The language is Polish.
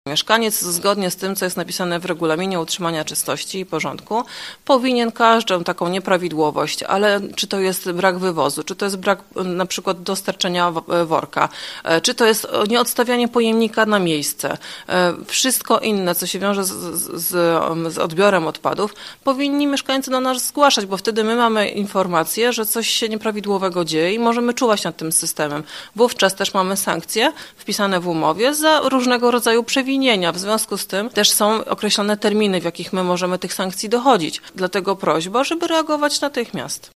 Mieszkaniec, zgodnie z tym, co jest napisane w regulaminie utrzymania czystości i porządku, powinien każdą taką nieprawidłowość, ale czy to jest brak wywozu, czy to jest brak na przykład dostarczenia worka, czy to jest nieodstawianie pojemnika na miejsce, wszystko inne, co się wiąże z odbiorem odpadów, powinni mieszkańcy do nas zgłaszać, bo wtedy my mamy informację, że coś się nieprawidłowego dzieje i możemy czuwać nad tym systemem. Wówczas też mamy sankcje wpisane w umowie za różnego rodzaju przewinienia. W związku z tym też są określone terminy, w jakich my możemy tych sankcji dochodzić. Dlatego prośba, żeby reagować natychmiast.